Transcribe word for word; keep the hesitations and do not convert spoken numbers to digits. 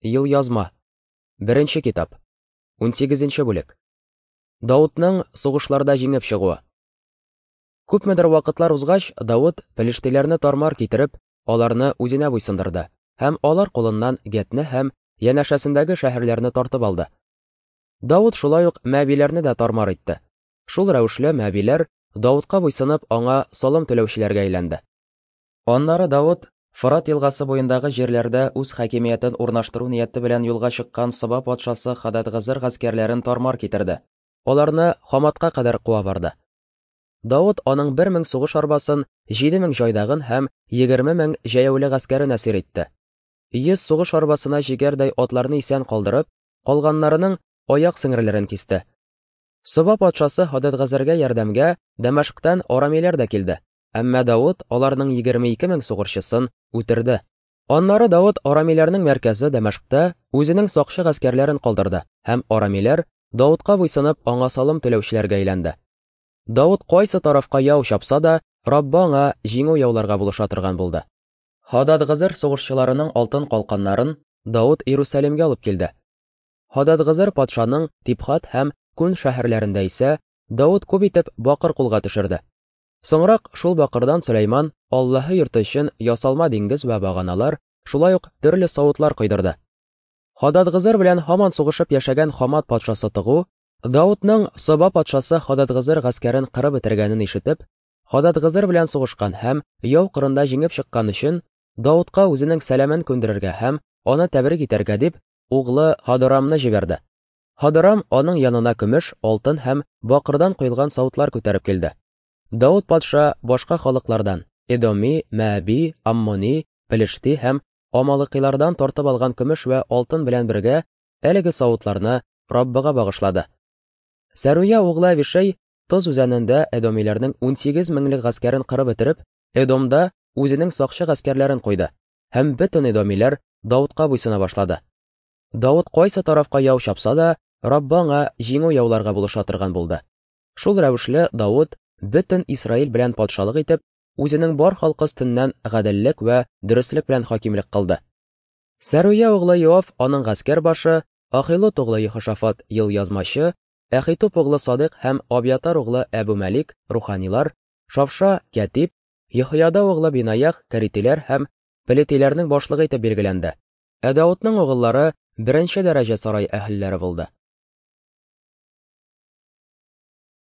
Ел язма. Беренче китап. унсигезенче бүлек. Давудның сугышларда җиңеп чыгуы. Күпмедер вакытлар узгач, Давуд пелештиләрне тармар китереп, аларны үзенә буйсындырды һәм алар кулыннан Гетне һәм янәшәсендәге шәһәрләрне тартып алды. Давуд шулай ук Мәбиләрне дә тармар итте. Шул рәвешле Мәбиләр Давудка буйсынып, аңа салым түләүчеләргә әйләнде. Аннары Давуд Фырат елгасы буендагы җирләрдә үз хакимиятен урнаштыру нияте белән юлга чыккан Саба патшасы Хададгазыр гаскәрләрен тармар китерде. Аларны Хаматка кадәр куа барды. Давуд аның бер мең сугыш арбасын, җиде мең җайдагын һәм егерме мең җәяүле гаскәрен әсир итте. Йөз сугыш арбасына җигәрдәй атларны исән калдырып, калганнарының аяк сеңгерләрен кисте. Саба патшасы Хададгазырга ярдәмгә Дәмәшктән арамиләр дә килде. Әмма Давуд аларның егерме ике мең сугышчысын үтерде. Аннары Давуд арамиләрнең мәркәзе Дәмәшктә үзенең сакчы гаскәрләрен калдырды һәм арамиләр Давудка буйсынып аңа салым түләүчеләргә әйләнде. Давуд кайсы тарафка яу чапса да, Раббы аңа җиңү яуларга булыша торган булды. Хададгазыр сугышчыларының алтын калканнарын Давуд Иерусалимгә алып килде. Хададгазыр патшаның Тибхат һәм Күн шәһәрләрендә исә Давуд күп итеп бакыр кулга төшерде. Соңрак шул бакырдан Сөләйман Аллаһы йорты өчен ясалма диңгез вә баганалар, шулай ук төрле савытлар койдырды. Хададгазыр белән һаман сугышып яшәгән Хамат патшасы Тыгу, Давудның Саба патшасы Хададгазыр гаскәрен кырып бетергәнен ишетеп, Хададгазыр белән сугышкан һәм яу кырында җиңеп чыккан өчен Давудка үзенең сәламен күндерергә һәм аны тәбрик итәргә дип углы Хадорамны җибәрде. Хадорам аның янына көмеш, алтын һәм бакырдан коелган савытлар күтәреп килде. Давуд патша башка халыклардан, Эдоми, Мәби, Аммони, Пелешти һәм Амалыкилардан тартып алган көмеш вә алтын белән бергә әлеге савытларны Раббыга багышлады. Сәруя углы Авишай Тоз үзәнендә Эдомиләрнең унсигез меңлек гаскәрен кырып бетереп, Эдомда үзенең сакчы гаскәрләрен куйды һәм бөтен Эдомиләр Давудка буйсына башлады. Давуд кайсы тарафка яу чапса да, Раббы аңа җиңү яуларга булыша торган булды. Шул рәвешле Давуд бөтен Исраил белән патшалык итеп, үзенең бар халкы өстеннән гаделлек вә дөреслек белән хакимлек кылды. Сәруя углы Йоав аның гаскәр башы, Ахилот углы Йехошафат ел язмачы, Әхитуп углы Садык һәм Абьятар углы Әбу Мәлик руханилар, Шавша Кәтиб, Йехьяда углы Бинаях кәритиләр һәм пелетиләрнең башлыгы итеп билгеләнде. Ә Давудның угыллары беренче дәрәҗә сарай әһелләре булды.